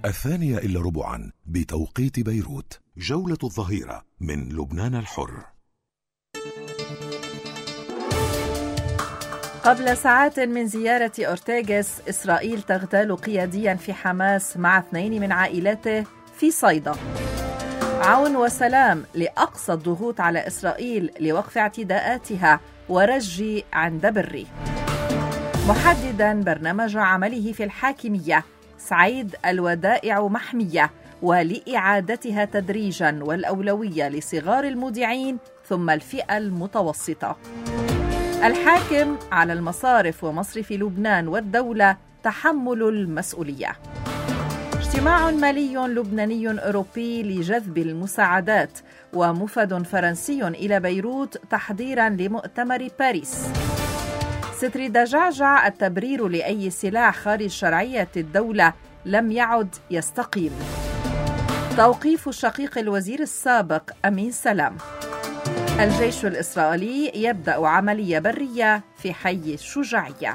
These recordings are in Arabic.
2:15 بتوقيت بيروت. جولة الظهيرة من لبنان الحر. قبل ساعات من زيارة أورتيغاس، إسرائيل تغتال قياديا في حماس مع 2 من عائلته في صيدا. عون وسلام لأقصى الضغوط على إسرائيل لوقف اعتداءاتها ورج عند بري. محددا برنامج عمله في الحاكمية، سعيد الودائع محمية ولإعادتها تدريجا، والأولوية لصغار المودعين ثم الفئة المتوسطة. الحاكم على المصارف ومصرف لبنان والدولة تحمل المسؤولية. اجتماع مالي لبناني أوروبي لجذب المساعدات، ومفد فرنسي إلى بيروت تحضيرا لمؤتمر باريس. ستر دجاجة، التبرير لأي سلاح خارج شرعية الدولة لم يعد يستقيم. توقيف الشقيق الوزير السابق أمين سلام. الجيش الإسرائيلي يبدأ عملية برية في حي الشجاعية.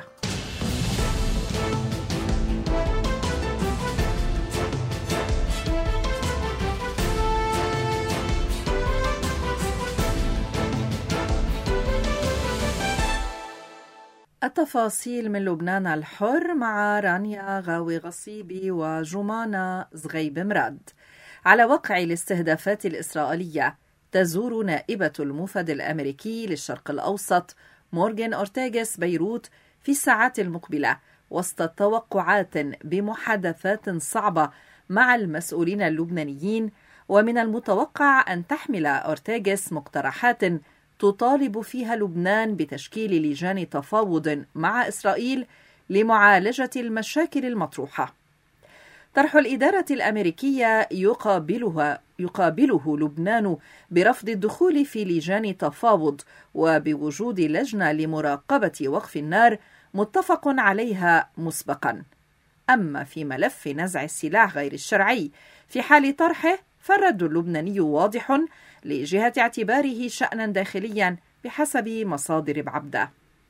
التفاصيل من لبنان الحر مع رانيا غاوي غصيبي وجمانة زغيب مراد. على وقع الاستهدافات الإسرائيلية، تزور نائبة المفد الأمريكي للشرق الأوسط مورغان أورتيغاس بيروت في الساعات المقبلة، وسط توقعات بمحادثات صعبة مع المسؤولين اللبنانيين. ومن المتوقع أن تحمل أورتيغاس مقترحات تطالب فيها لبنان بتشكيل لجان تفاوض مع إسرائيل لمعالجة المشاكل المطروحة. طرح الإدارة الأمريكية يقابله لبنان برفض الدخول في لجان تفاوض، وبوجود لجنة لمراقبة وقف النار متفق عليها مسبقا. أما في ملف نزع السلاح غير الشرعي، في حال طرحه فالرد اللبناني واضح لجهة اعتباره شأنا داخليا بحسب مصادر بعبدة.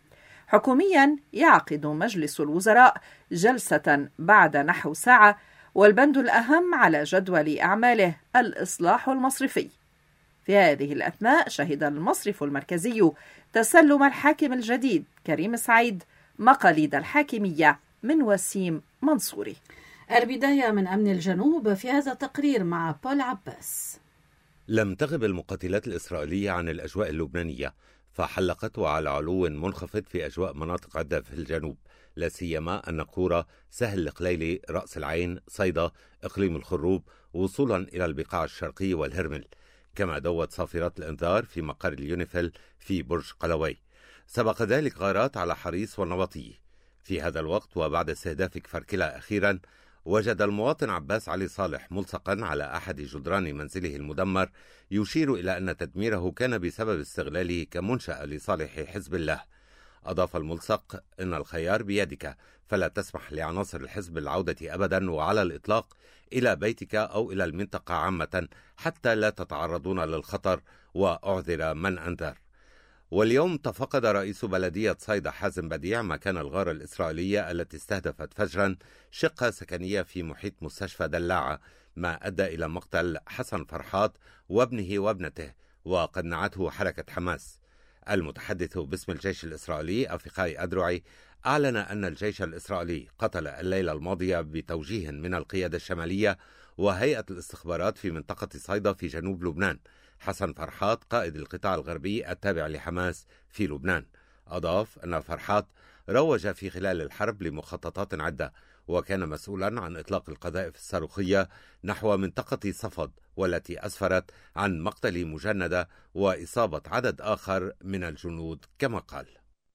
حكوميا، يعقد مجلس الوزراء جلسة بعد نحو ساعة، والبند الأهم على جدول أعماله الإصلاح المصرفي. في هذه الأثناء شهد المصرف المركزي تسلم الحاكم الجديد كريم سعيد مقاليد الحاكمية من وسيم منصوري. البداية من أمن الجنوب في هذا التقرير مع بول عباس. لم تغب المقاتلات الإسرائيلية عن الأجواء اللبنانية، فحلقت على علو منخفض في أجواء مناطق عدة في الجنوب، لا سيما النقورة، سهل القليلي، رأس العين، صيدا، إقليم الخروب، وصولا إلى البقاع الشرقي والهرمل. كما دوت صافرات الإنذار في مقر اليونيفيل في برج قلوي. سبق ذلك غارات على حريص والنواطي. في هذا الوقت وبعد استهداف كفركلا أخيرا، وجد المواطن عباس علي صالح ملصقا على أحد جدران منزله المدمر، يشير إلى أن تدميره كان بسبب استغلاله كمنشأ لصالح حزب الله. أضاف الملصق: إن الخيار بيدك، فلا تسمح لعناصر الحزب العودة أبدا وعلى الإطلاق إلى بيتك أو إلى المنطقة عامة حتى لا تتعرضون للخطر، وأعذر من أنذر. واليوم تفقد رئيس بلدية صيدا حازم بديع مكان الغارة الإسرائيلية التي استهدفت فجرا شقة سكنية في محيط مستشفى دلاعة، ما أدى إلى مقتل حسن فرحات وابنه وابنته، وقد نعته حركة حماس. المتحدث باسم الجيش الإسرائيلي أفيقاي أدرعي أعلن أن الجيش الإسرائيلي قتل الليلة الماضية بتوجيه من القيادة الشمالية وهيئة الاستخبارات في منطقة صيدا في جنوب لبنان حسن فرحات، قائد القطاع الغربي التابع لحماس في لبنان. أضاف أن فرحات روج في خلال الحرب لمخططات عدة، وكان مسؤولا عن إطلاق القذائف الصاروخية نحو منطقة صفد، والتي أسفرت عن مقتل مجندة وإصابة عدد آخر من الجنود كما قال.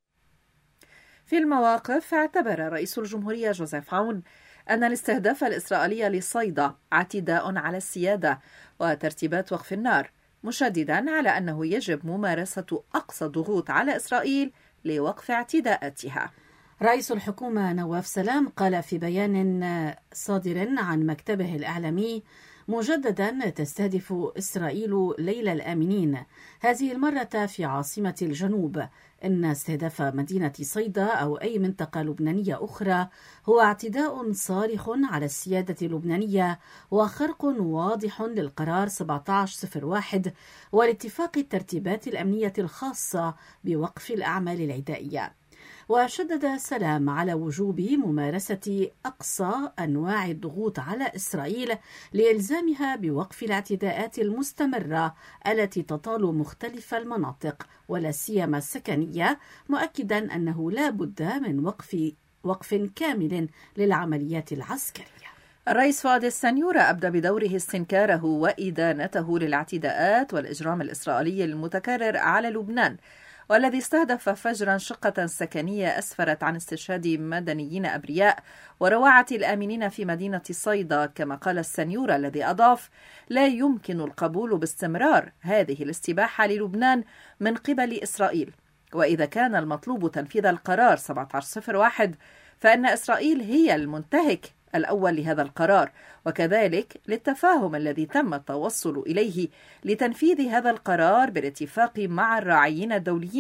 في المواقف، اعتبر رئيس الجمهورية جوزيف عون أن الاستهداف الإسرائيلي لصيدا اعتداء على السيادة وترتيبات وقف النار، مشددا على أنه يجب ممارسة أقصى ضغوط على إسرائيل لوقف اعتداءاتها. رئيس الحكومة نواف سلام قال في بيان صادر عن مكتبه الإعلامي: مجددا تستهدف إسرائيل ليل الآمنين، هذه المرة في عاصمة الجنوب. إن استهداف مدينة صيدا أو أي منطقة لبنانية أخرى هو اعتداء صارخ على السيادة اللبنانية وخرق واضح للقرار 1701 والاتفاق الترتيبات الأمنية الخاصة بوقف الأعمال العدائية. وشدد سلام على وجوب ممارسة أقصى أنواع الضغوط على إسرائيل لإلزامها بوقف الاعتداءات المستمرة التي تطال مختلف المناطق ولا سيما السكنية، مؤكدا أنه لا بد من وقف كامل للعمليات العسكرية. الرئيس فؤاد السنيورة أبدى بدوره استنكاره وإدانته للاعتداءات والإجرام الإسرائيلي المتكرر على لبنان، والذي استهدف فجرا شقة سكنية أسفرت عن استشهاد مدنيين أبرياء وروعة الآمنين في مدينة صيدا. كما قال السنيورة الذي أضاف: لا يمكن القبول باستمرار هذه الاستباحة للبنان من قبل إسرائيل، وإذا كان المطلوب تنفيذ القرار 1701 فإن إسرائيل هي المنتهك الأول لهذا القرار، وكذلك للتفاهم الذي تم التوصل إليه لتنفيذ هذا القرار بالاتفاق مع الراعيين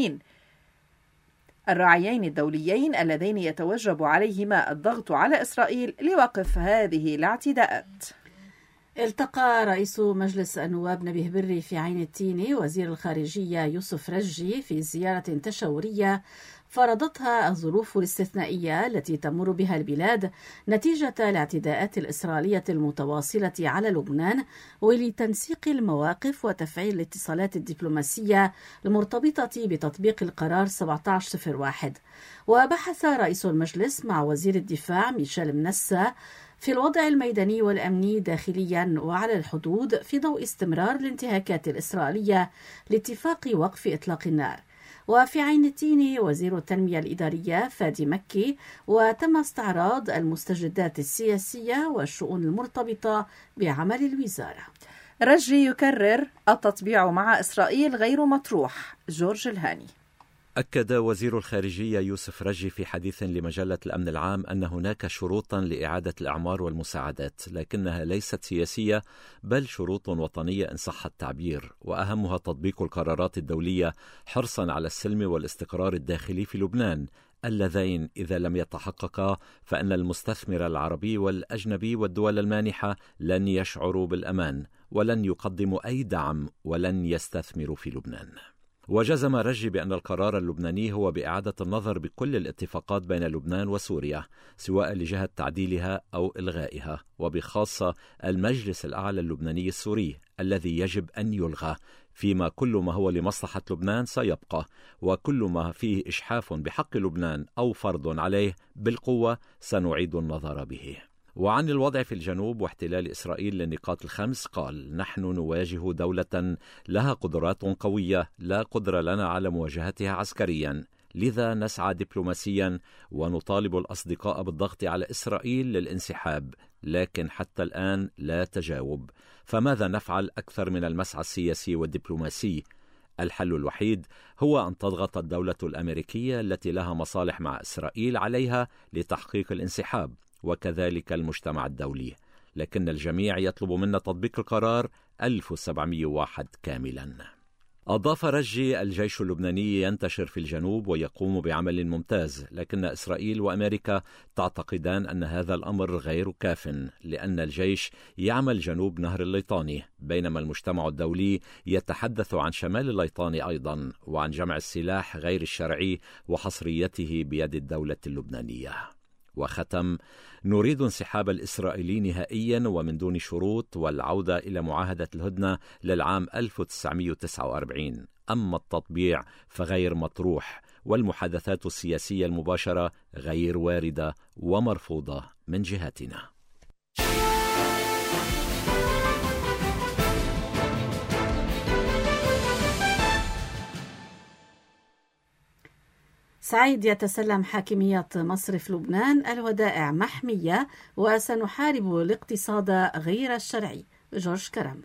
الدوليين اللذين يتوجب عليهما الضغط على إسرائيل لوقف هذه الاعتداءات. التقى رئيس مجلس النواب نبيه بري في عين التين وزير الخارجية يوسف رجي في زيارة تشاورية فرضتها الظروف الاستثنائية التي تمر بها البلاد نتيجة الاعتداءات الإسرائيلية المتواصلة على لبنان، ولتنسيق المواقف وتفعيل الاتصالات الدبلوماسية المرتبطة بتطبيق القرار 1701. وبحث رئيس المجلس مع وزير الدفاع ميشيل منسى في الوضع الميداني والأمني داخليا وعلى الحدود في ضوء استمرار الانتهاكات الإسرائيلية لاتفاق وقف إطلاق النار. وفي عين التين وزير التنمية الإدارية فادي مكي، وتم استعراض المستجدات السياسية والشؤون المرتبطة بعمل الوزارة. رجي يكرر: التطبيع مع إسرائيل غير مطروح. جورج الهاني. أكد وزير الخارجية يوسف رجي في حديث لمجلة الأمن العام أن هناك شروطا لإعادة الإعمار والمساعدات، لكنها ليست سياسية بل شروط وطنية إن صح التعبير، وأهمها تطبيق القرارات الدولية حرصا على السلم والاستقرار الداخلي في لبنان، اللذين إذا لم يتحققا فإن المستثمر العربي والأجنبي والدول المانحة لن يشعروا بالأمان ولن يقدموا أي دعم ولن يستثمروا في لبنان. وجزم رجي بأن القرار اللبناني هو بإعادة النظر بكل الاتفاقات بين لبنان وسوريا سواء لجهة تعديلها أو إلغائها، وبخاصة المجلس الأعلى اللبناني السوري الذي يجب أن يلغى، فيما كل ما هو لمصلحة لبنان سيبقى، وكل ما فيه إجحاف بحق لبنان أو فرض عليه بالقوة سنعيد النظر به. وعن الوضع في الجنوب واحتلال إسرائيل للنقاط الخمس قال: نحن نواجه دولة لها قدرات قوية لا قدرة لنا على مواجهتها عسكريا، لذا نسعى دبلوماسيا ونطالب الأصدقاء بالضغط على إسرائيل للانسحاب، لكن حتى الآن لا تجاوب، فماذا نفعل أكثر من المسعى السياسي والدبلوماسي؟ الحل الوحيد هو أن تضغط الدولة الأمريكية التي لها مصالح مع إسرائيل عليها لتحقيق الانسحاب، وكذلك المجتمع الدولي، لكن الجميع يطلب منا تطبيق القرار 1701 كاملا. أضاف رجي: الجيش اللبناني ينتشر في الجنوب ويقوم بعمل ممتاز، لكن إسرائيل وأمريكا تعتقدان أن هذا الأمر غير كاف، لأن الجيش يعمل جنوب نهر الليطاني، بينما المجتمع الدولي يتحدث عن شمال الليطاني أيضا، وعن جمع السلاح غير الشرعي وحصريته بيد الدولة اللبنانية. وختم: نريد انسحاب الإسرائيلي نهائيا ومن دون شروط والعودة إلى معاهدة الهدنة للعام 1949، أما التطبيع فغير مطروح، والمحادثات السياسية المباشرة غير واردة ومرفوضة من جهتنا. سعيد يتسلم حاكمية مصرف لبنان: الودائع محمية وسنحارب الاقتصاد غير الشرعي. جورج كرم.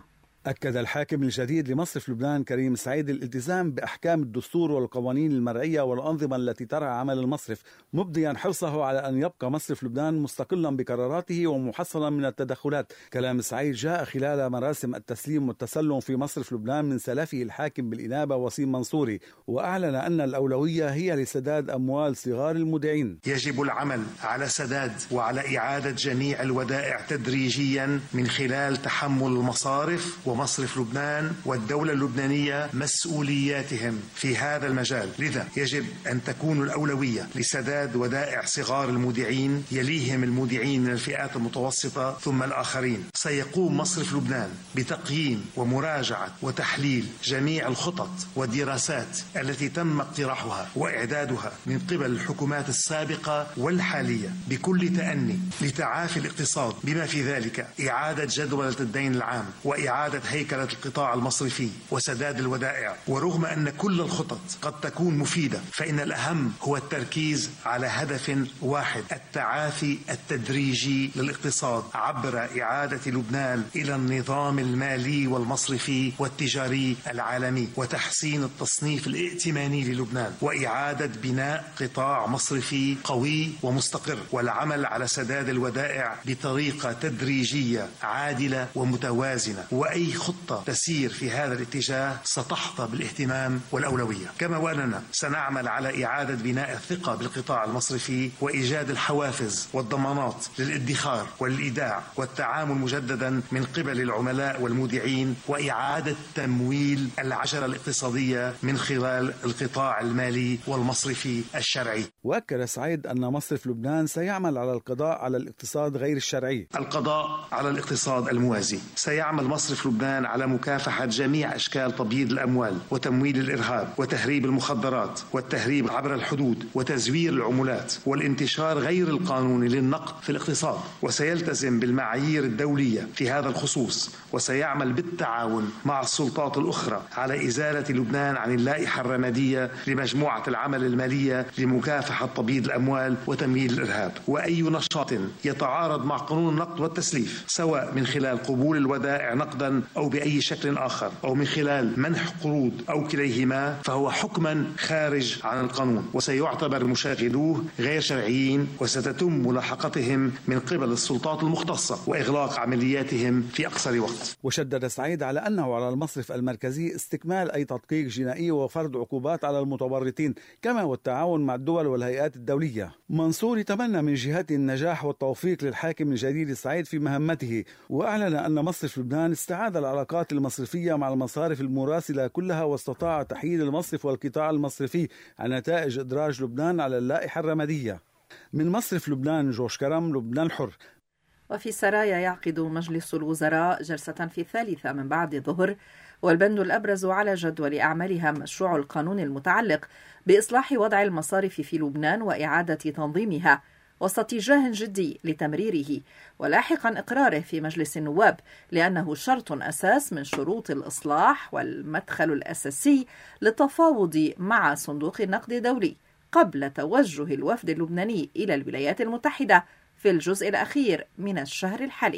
أكد الحاكم الجديد لمصرف لبنان كريم سعيد الالتزام بأحكام الدستور والقوانين المرعية والأنظمة التي ترعى عمل المصرف، مبديا حرصه على أن يبقى مصرف لبنان مستقلا بقراراته ومحصنا من التدخلات. كلام سعيد جاء خلال مراسم التسليم والتسلم في مصرف لبنان من سلفه الحاكم بالإنابة وسيم منصوري، وأعلن أن الأولوية هي لسداد أموال صغار المودعين. يجب العمل على سداد وعلى إعادة جميع الودائع تدريجيا من خلال تحمل المصارف ومصرف لبنان والدولة اللبنانية مسؤولياتهم في هذا المجال. لذا يجب أن تكون الأولوية لسداد ودائع صغار المودعين، يليهم المودعين من الفئات المتوسطة ثم الآخرين. سيقوم مصرف لبنان بتقييم ومراجعة وتحليل جميع الخطط والدراسات التي تم اقتراحها وإعدادها من قبل الحكومات السابقة والحالية بكل تأني لتعافي الاقتصاد، بما في ذلك إعادة جدولة الدين العام وإعادة هيكلة القطاع المصرفي وسداد الودائع. ورغم أن كل الخطط قد تكون مفيدة، فإن الأهم هو التركيز على هدف واحد: التعافي التدريجي للاقتصاد عبر إعادة لبنان إلى النظام المالي والمصرفي والتجاري العالمي، وتحسين التصنيف الائتماني للبنان، وإعادة بناء قطاع مصرفي قوي ومستقر، والعمل على سداد الودائع بطريقة تدريجية عادلة ومتوازنة. وأي خطة تسير في هذا الاتجاه ستحظى بالاهتمام والأولوية. كما وأننا سنعمل على إعادة بناء الثقة بالقطاع المصرفي وإيجاد الحوافز والضمانات للادخار والإيداع والتعامل مجددا من قبل العملاء والمودعين، وإعادة تمويل العجلة الاقتصادية من خلال القطاع المالي والمصرفي الشرعي. وأكد سعيد أن مصرف لبنان سيعمل على القضاء على الاقتصاد غير الشرعي. القضاء على الاقتصاد الموازي. سيعمل مصرف لبنان على مكافحة جميع أشكال تبييض الأموال وتمويل الإرهاب وتهريب المخدرات والتهريب عبر الحدود وتزوير العملات والانتشار غير القانوني للنقد في الاقتصاد، وسيلتزم بالمعايير الدولية في هذا الخصوص، وسيعمل بالتعاون مع السلطات الأخرى على إزالة لبنان عن اللائحة الرمادية لمجموعة العمل المالية لمكافحة تبييض الأموال وتمويل الإرهاب. وأي نشاط يتعارض مع قانون النقد والتسليف، سواء من خلال قبول الودائع نقدا أو بأي شكل آخر، أو من خلال منح قروض أو كليهما، فهو حكما خارج عن القانون، وسيعتبر مشاغلوه غير شرعيين، وستتم ملاحقتهم من قبل السلطات المختصة وإغلاق عملياتهم في أقصر وقت. وشدد سعيد على أنه على المصرف المركزي استكمال أي تدقيق جنائي وفرض عقوبات على المتورطين، كما والتعاون مع الدول والهيئات الدولية. منصور يتمنى من جهته النجاح والتوفيق للحاكم الجديد سعيد في مهمته، وأعلن أن مصرف لبنان استعاد العلاقات المصرفية مع المصارف المراسلة كلها، واستطاع تحييد المصرف والقطاع المصرفي عن نتائج إدراج لبنان على اللائحة الرمادية. من مصرف لبنان جوش كرم، لبنان الحر. وفي سرايا يعقد مجلس الوزراء جلسة في الثالثة من بعد الظهر، والبند الأبرز على جدول أعمالها مشروع القانون المتعلق بإصلاح وضع المصارف في لبنان وإعادة تنظيمها، وسط اتجاه جدي لتمريره ولاحقا إقراره في مجلس النواب، لأنه شرط أساس من شروط الإصلاح والمدخل الأساسي للتفاوض مع صندوق النقد الدولي قبل توجه الوفد اللبناني إلى الولايات المتحدة في الجزء الأخير من الشهر الحالي.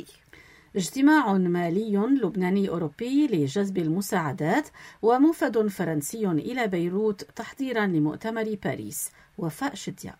اجتماع مالي لبناني أوروبي لجذب المساعدات، وموفد فرنسي إلى بيروت تحضيرا لمؤتمر باريس. وفاء شدياء.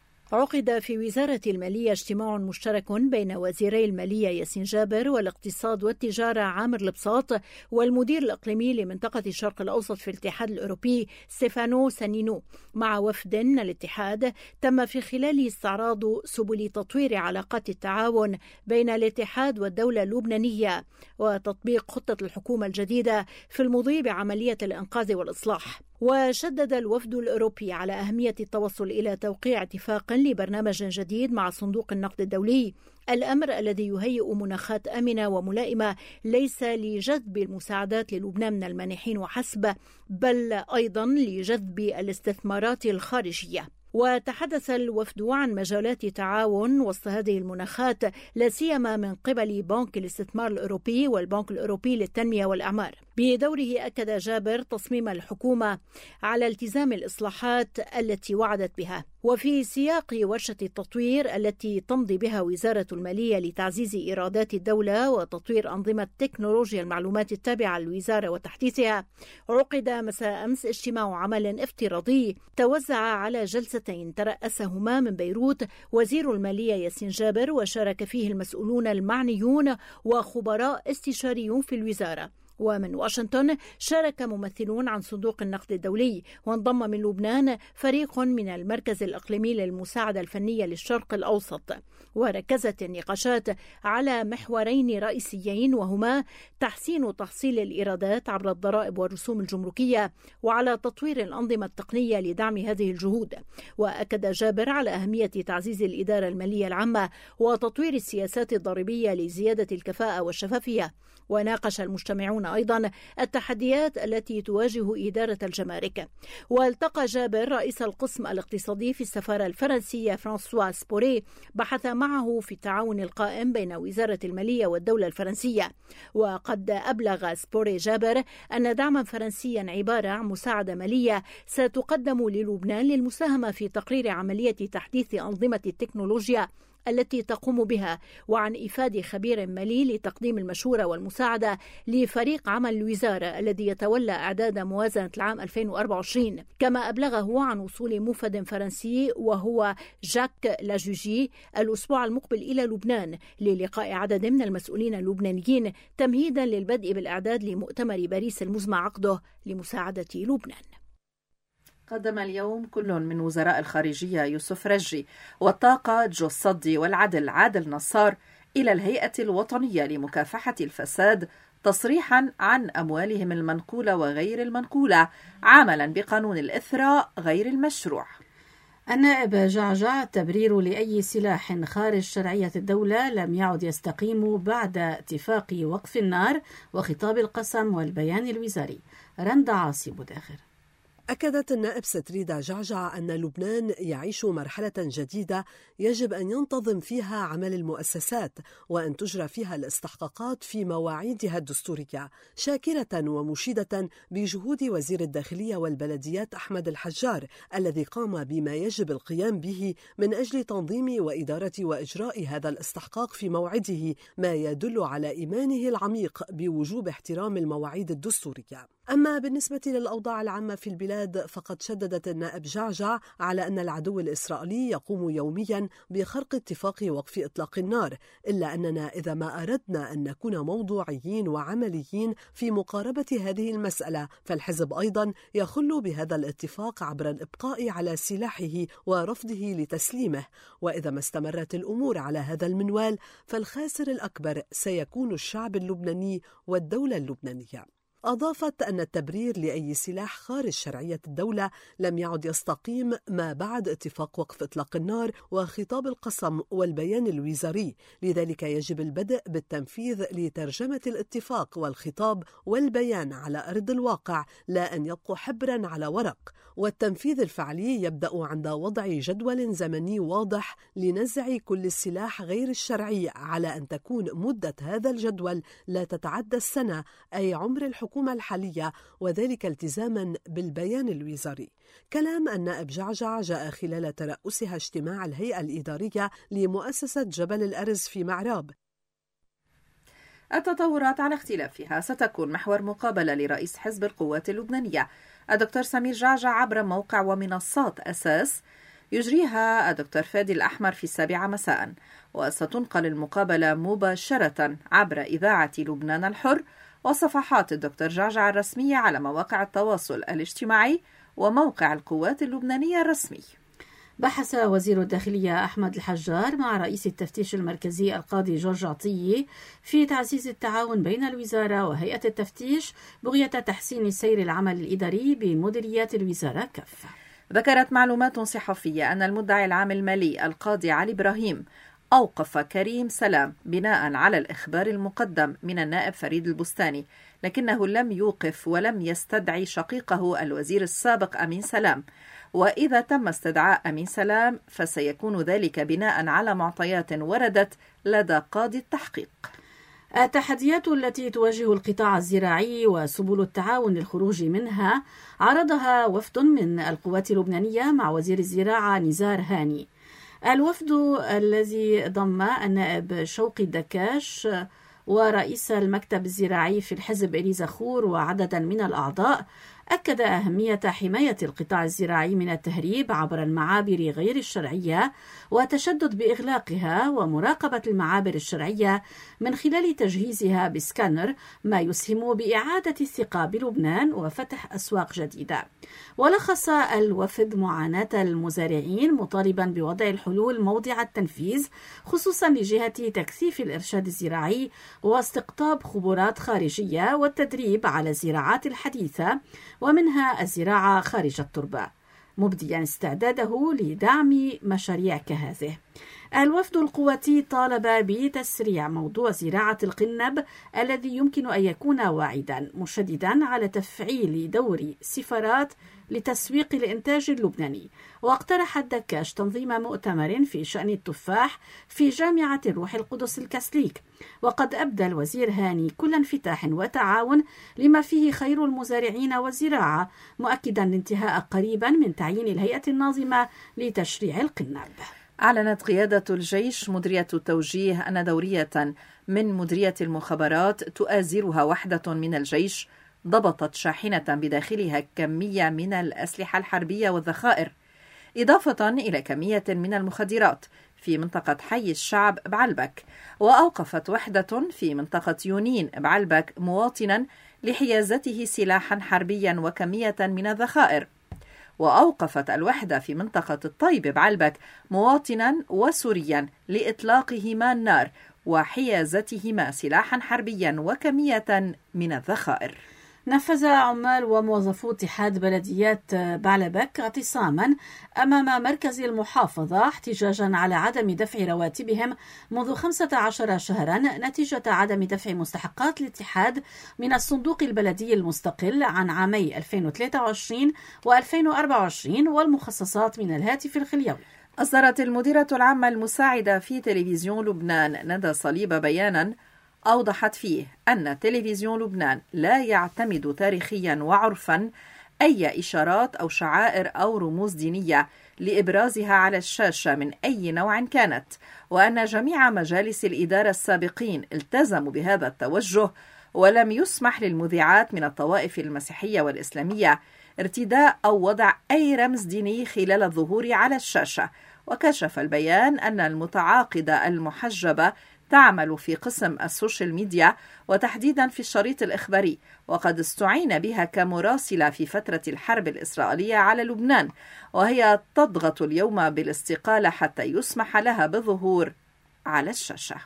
عقد في وزارة المالية اجتماع مشترك بين وزيري المالية ياسين جابر والاقتصاد والتجارة عامر البساط والمدير الإقليمي لمنطقة الشرق الأوسط في الاتحاد الأوروبي ستيفانو سانينو مع وفد من الاتحاد، تم في خلاله استعراض سبل تطوير علاقات التعاون بين الاتحاد والدولة اللبنانية وتطبيق خطة الحكومة الجديدة في المضي بعملية الإنقاذ والإصلاح. وشدد الوفد الأوروبي على أهمية التوصل إلى توقيع اتفاق لبرنامج جديد مع صندوق النقد الدولي، الأمر الذي يهيئ مناخات آمنة وملائمة ليس لجذب المساعدات للبنان من المانحين وحسب، بل أيضا لجذب الاستثمارات الخارجية. وتحدث الوفد عن مجالات تعاون وسط هذه المناخات، لا سيما من قبل بنك الاستثمار الأوروبي والبنك الأوروبي للتنمية والإعمار. بدوره أكد جابر تصميم الحكومة على التزام الإصلاحات التي وعدت بها، وفي سياق ورشة التطوير التي تمضي بها وزارة المالية لتعزيز إيرادات الدولة وتطوير أنظمة تكنولوجيا المعلومات التابعة للوزارة وتحديثها، عقد مساء أمس اجتماع عمل افتراضي توزع على جلستين ترأسهما من بيروت وزير المالية ياسين جابر، وشارك فيه المسؤولون المعنيون وخبراء استشاريون في الوزارة. ومن واشنطن شارك ممثلون عن صندوق النقد الدولي، وانضم من لبنان فريق من المركز الإقليمي للمساعدة الفنية للشرق الأوسط. وركزت النقاشات على محورين رئيسيين، وهما تحسين تحصيل الإيرادات عبر الضرائب والرسوم الجمركية، وعلى تطوير الأنظمة التقنية لدعم هذه الجهود. وأكد جابر على أهمية تعزيز الإدارة المالية العامة وتطوير السياسات الضريبية لزيادة الكفاءة والشفافية. وناقش المجتمعون أيضا التحديات التي تواجه إدارة الجمارك. والتقى جابر رئيس القسم الاقتصادي في السفارة الفرنسية فرانسوا سبوري، بحث معه في التعاون القائم بين وزارة المالية والدولة الفرنسية. وقد أبلغ سبوري جابر أن دعما فرنسيا عبارة عن مساعدة مالية ستقدم للبنان للمساهمة في تقرير عملية تحديث أنظمة التكنولوجيا التي تقوم بها، وعن إفادة خبير مالي لتقديم المشورة والمساعدة لفريق عمل الوزارة الذي يتولى إعداد موازنة العام 2024. كما أبلغه عن وصول موفد فرنسي وهو جاك لاجوجي الأسبوع المقبل إلى لبنان للقاء عدد من المسؤولين اللبنانيين تمهيدا للبدء بالإعداد لمؤتمر باريس المزمع عقده لمساعدة لبنان. قدم اليوم كل من وزراء الخارجية يوسف رجي والطاقة جو الصدي والعدل عادل نصار إلى الهيئة الوطنية لمكافحة الفساد تصريحا عن أموالهم المنقولة وغير المنقولة، عملا بقانون الإثراء غير المشروع. النائب جعجع: التبرير لأي سلاح خارج شرعية الدولة لم يعد يستقيم بعد اتفاق وقف النار وخطاب القسم والبيان الوزاري. رندا عاصي بداخر. أكدت النائب ستريدا جعجع أن لبنان يعيش مرحلة جديدة يجب أن ينتظم فيها عمل المؤسسات وأن تجرى فيها الاستحقاقات في مواعيدها الدستورية، شاكرة ومشيدة بجهود وزير الداخلية والبلديات أحمد الحجار الذي قام بما يجب القيام به من أجل تنظيم وإدارة وإجراء هذا الاستحقاق في موعده، ما يدل على إيمانه العميق بوجوب احترام المواعيد الدستورية. أما بالنسبة للأوضاع العامة في البلاد فقد شددت النائب جعجع على أن العدو الإسرائيلي يقوم يوميا بخرق اتفاق وقف إطلاق النار، إلا أننا إذا ما أردنا أن نكون موضوعيين وعمليين في مقاربة هذه المسألة فالحزب أيضا يخل بهذا الاتفاق عبر الإبقاء على سلاحه ورفضه لتسليمه، وإذا ما استمرت الأمور على هذا المنوال فالخاسر الأكبر سيكون الشعب اللبناني والدولة اللبنانية. أضافت أن التبرير لأي سلاح خارج شرعية الدولة لم يعد يستقيم ما بعد اتفاق وقف إطلاق النار وخطاب القسم والبيان الوزاري، لذلك يجب البدء بالتنفيذ لترجمة الاتفاق والخطاب والبيان على أرض الواقع، لا أن يبقوا حبرا على ورق. والتنفيذ الفعلي يبدأ عند وضع جدول زمني واضح لنزع كل السلاح غير الشرعي، على أن تكون مدة هذا الجدول لا تتعدى السنة، أي عمر الحكومة الحالية، وذلك التزاما بالبيان الوزاري. كلام النائب جعجع جاء خلال ترأسها اجتماع الهيئة الإدارية لمؤسسة جبل الأرز في معراب. التطورات على اختلافها ستكون محور مقابلة لرئيس حزب القوات اللبنانية الدكتور سمير جعجع عبر موقع ومنصات أساس يجريها الدكتور فادي الأحمر في 7 مساء، وستنقل المقابلة مباشرة عبر إذاعة لبنان الحر وصفحات الدكتور جعجع الرسمية على مواقع التواصل الاجتماعي وموقع القوات اللبنانية الرسمي. بحث وزير الداخلية أحمد الحجار مع رئيس التفتيش المركزي القاضي جورج عطية في تعزيز التعاون بين الوزارة وهيئة التفتيش بغية تحسين سير العمل الإداري بمديريات الوزارة كافة. ذكرت معلومات صحفية أن المدعي العام المالي القاضي علي إبراهيم أوقف كريم سلام بناء على الإخبار المقدم من النائب فريد البستاني، لكنه لم يوقف ولم يستدعي شقيقه الوزير السابق أمين سلام، وإذا تم استدعاء أمين سلام فسيكون ذلك بناء على معطيات وردت لدى قاضي التحقيق. التحديات التي تواجه القطاع الزراعي وسبل التعاون للخروج منها عرضها وفد من القوات اللبنانية مع وزير الزراعة نزار هاني. الوفد الذي ضم النائب شوقي الدكاش ورئيس المكتب الزراعي في الحزب إليزا خور وعددا من الأعضاء أكد أهمية حماية القطاع الزراعي من التهريب عبر المعابر غير الشرعية وتشدد بإغلاقها ومراقبة المعابر الشرعية من خلال تجهيزها بسكانر، ما يسهم بإعادة الثقة بلبنان وفتح أسواق جديدة. ولخص الوفد معاناة المزارعين مطالبا بوضع الحلول موضع التنفيذ، خصوصا لجهة تكثيف الإرشاد الزراعي واستقطاب خبرات خارجية والتدريب على الزراعات الحديثة ومنها الزراعة خارج التربة، مبديا استعداده لدعم مشاريع كهذه. الوفد القواتي طالب بتسريع موضوع زراعة القنب الذي يمكن أن يكون واعدا، مشددا على تفعيل دور سفارات لتسويق الإنتاج اللبناني. واقترح الدكاش تنظيم مؤتمر في شأن التفاح في جامعة الروح القدس الكاثوليك، وقد أبدى الوزير هاني كل انفتاح وتعاون لما فيه خير المزارعين والزراعة، مؤكدا الانتهاء قريبا من تعيين الهيئة الناظمة لتشريع القنب. أعلنت قيادة الجيش مديرية التوجيه أن دورية من مديرية المخابرات تؤازرها وحدة من الجيش ضبطت شاحنة بداخلها كمية من الأسلحة الحربية والذخائر، إضافة إلى كمية من المخدرات في منطقة حي الشعب بعلبك. وأوقفت وحدة في منطقة يونين بعلبك مواطنا لحيازته سلاحا حربيا وكمية من الذخائر. وأوقفت الوحدة في منطقة الطيب بعلبك مواطنا وسوريا لإطلاقهما النار وحيازتهما سلاحا حربيا وكمية من الذخائر. نفذ عمال وموظفو اتحاد بلديات بعلبك اعتصاما أمام مركز المحافظة احتجاجا على عدم دفع رواتبهم منذ 15 شهرا نتيجة عدم دفع مستحقات الاتحاد من الصندوق البلدي المستقل عن عامي 2023 و2024 والمخصصات من الهاتف الخليوي. أصدرت المديرة العامة المساعدة في تلفزيون لبنان ندى صليب بيانا أوضحت فيه أن تلفزيون لبنان لا يعتمد تاريخيا وعرفا أي إشارات أو شعائر أو رموز دينية لإبرازها على الشاشة من أي نوع كانت، وأن جميع مجالس الإدارة السابقين التزموا بهذا التوجه، ولم يسمح للمذيعات من الطوائف المسيحية والإسلامية ارتداء أو وضع أي رمز ديني خلال الظهور على الشاشة. وكشف البيان أن المتعاقدة المحجبة تعمل في قسم السوشيال ميديا وتحديدا في الشريط الإخباري، وقد استعين بها كمراسلة في فترة الحرب الإسرائيلية على لبنان، وهي تضغط اليوم بالاستقالة حتى يسمح لها بالظهور على الشاشة.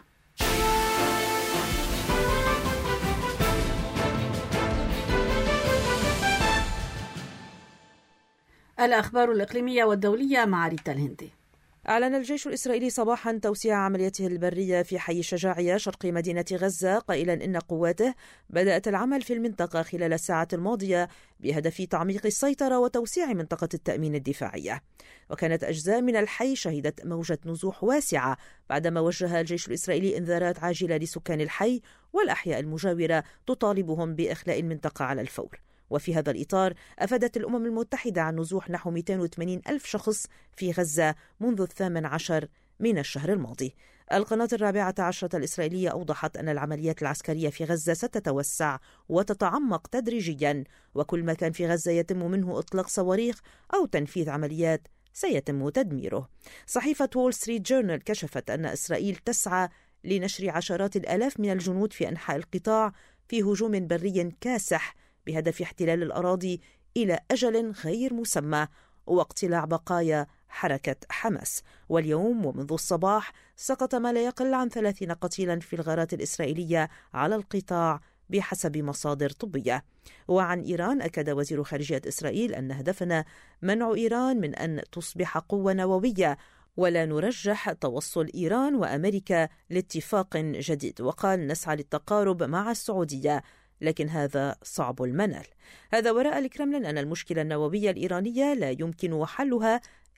الأخبار الإقليمية والدولية مع ريتا الهندي. أعلن الجيش الإسرائيلي صباحا توسيع عملياته البرية في حي الشجاعية شرق مدينة غزة، قائلا إن قواته بدأت العمل في المنطقة خلال الساعات الماضية بهدف تعميق السيطرة وتوسيع منطقة التأمين الدفاعية. وكانت أجزاء من الحي شهدت موجة نزوح واسعة بعدما وجه الجيش الإسرائيلي إنذارات عاجلة لسكان الحي والأحياء المجاورة تطالبهم بإخلاء المنطقة على الفور. وفي هذا الإطار أفادت الأمم المتحدة عن نزوح نحو 280 ألف شخص في غزة منذ 18 من الشهر الماضي. القناة 14 الإسرائيلية أوضحت أن العمليات العسكرية في غزة ستتوسع وتتعمق تدريجيا، وكل مكان في غزة يتم منه إطلاق صواريخ أو تنفيذ عمليات سيتم تدميره. صحيفة وول ستريت جورنال كشفت أن إسرائيل تسعى لنشر عشرات الآلاف من الجنود في أنحاء القطاع في هجوم بري كاسح بهدف احتلال الأراضي إلى أجل غير مسمى واقتلاع بقايا حركة حماس. واليوم ومنذ الصباح سقط ما لا يقل عن 30 قتيلا في الغارات الإسرائيلية على القطاع بحسب مصادر طبية. وعن إيران أكد وزير خارجية إسرائيل أن هدفنا منع إيران من أن تصبح قوة نووية، ولا نرجح توصل إيران وأمريكا لاتفاق جديد. وقال نسعى للتقارب مع السعودية لكن هذا صعب المنال. هذا وراء الكرملين أن المشكلة النووية الإيرانية لا يمكن حلها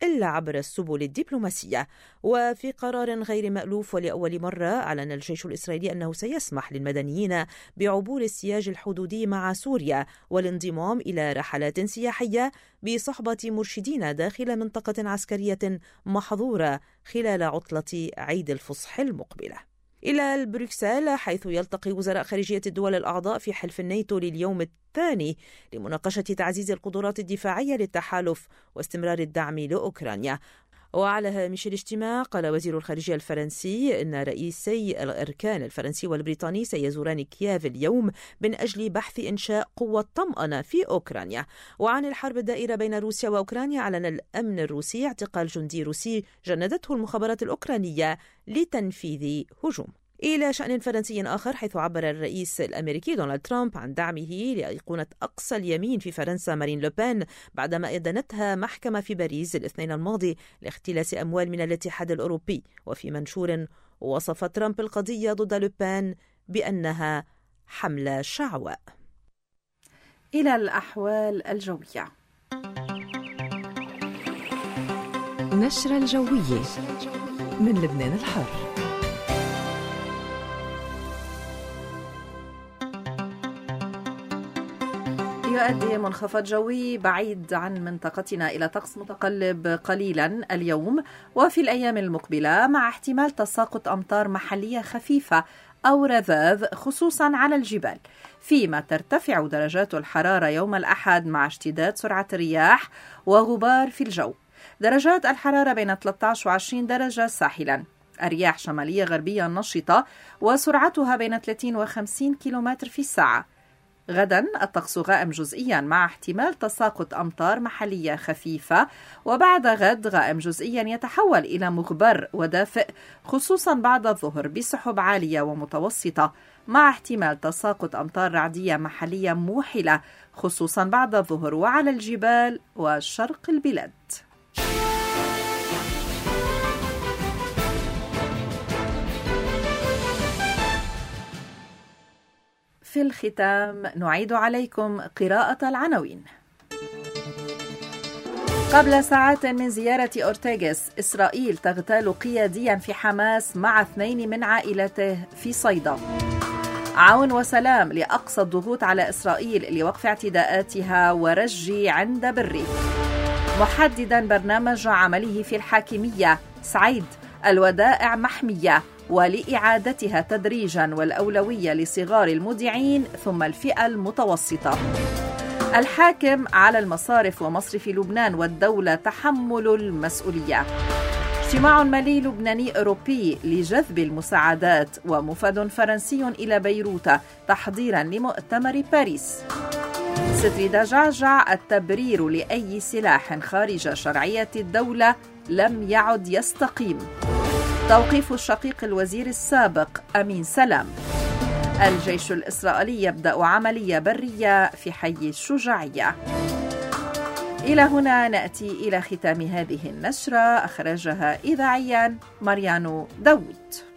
إلا عبر السبل الدبلوماسية. وفي قرار غير مألوف ولأول مرة أعلن الجيش الإسرائيلي أنه سيسمح للمدنيين بعبور السياج الحدودي مع سوريا والانضمام إلى رحلات سياحية بصحبة مرشدين داخل منطقة عسكرية محظورة خلال عطلة عيد الفصح المقبلة. إلى بروكسل حيث يلتقي وزراء خارجية الدول الأعضاء في حلف الناتو لليوم الثاني لمناقشة تعزيز القدرات الدفاعية للتحالف واستمرار الدعم لأوكرانيا. وعلى هامش الاجتماع قال وزير الخارجية الفرنسي إن رئيسي الأركان الفرنسي والبريطاني سيزوران كييف اليوم من أجل بحث إنشاء قوة طمأنة في أوكرانيا. وعن الحرب الدائرة بين روسيا وأوكرانيا أعلن الأمن الروسي اعتقال جندي روسي جندته المخابرات الأوكرانية لتنفيذ هجوم. إلى شأن فرنسي آخر حيث عبر الرئيس الأمريكي دونالد ترامب عن دعمه لأيقونة أقصى اليمين في فرنسا مارين لوبان بعدما أدانتها محكمة في باريس الاثنين الماضي لاختلاس أموال من الاتحاد الأوروبي. وفي منشور وصف ترامب القضية ضد لوبان بأنها حملة شعواء. إلى الأحوال الجوية. نشرة الجوية من لبنان الحر. يؤدي منخفض جوي بعيد عن منطقتنا إلى طقس متقلب قليلا اليوم وفي الأيام المقبلة، مع احتمال تساقط أمطار محلية خفيفة أو رذاذ خصوصا على الجبال، فيما ترتفع درجات الحرارة يوم الأحد مع اشتداد سرعة الرياح وغبار في الجو. درجات الحرارة بين 13 و 20 درجة ساحلا، الرياح شمالية غربية نشطة وسرعتها بين 30 و 50 كيلومتر في الساعة. غدا الطقس غائم جزئيا مع احتمال تساقط أمطار محلية خفيفة، وبعد غد غائم جزئيا يتحول إلى مغبر ودافئ خصوصا بعد الظهر بسحب عالية ومتوسطة مع احتمال تساقط أمطار رعدية محلية موحلة خصوصا بعد الظهر وعلى الجبال وشرق البلاد. في الختام نعيد عليكم قراءة العناوين. قبل ساعات من زيارة أورتيغاس، إسرائيل تغتال قياديا في حماس مع 2 من عائلته في صيدا. عون وسلام لأقصى الضغوط على إسرائيل لوقف اعتداءاتها ورجي عند بري. محددا برنامج عمله في الحاكمية، سعيد الودائع محمية ولإعادتها تدريجا والأولوية لصغار المودعين ثم الفئة المتوسطة. الحاكم على المصارف ومصرف لبنان والدولة تحمل المسؤولية. اجتماع مالي لبناني أوروبي لجذب المساعدات ومفد فرنسي إلى بيروت تحضيرا لمؤتمر باريس. ستريدا جعجع التبرير لأي سلاح خارج شرعية الدولة لم يعد يستقيم. توقيف الشقيق الوزير السابق أمين سلام. الجيش الإسرائيلي يبدأ عملية برية في حي الشجاعية. إلى هنا نأتي إلى ختام هذه النشرة، أخرجها إذاعيا مريانو داود.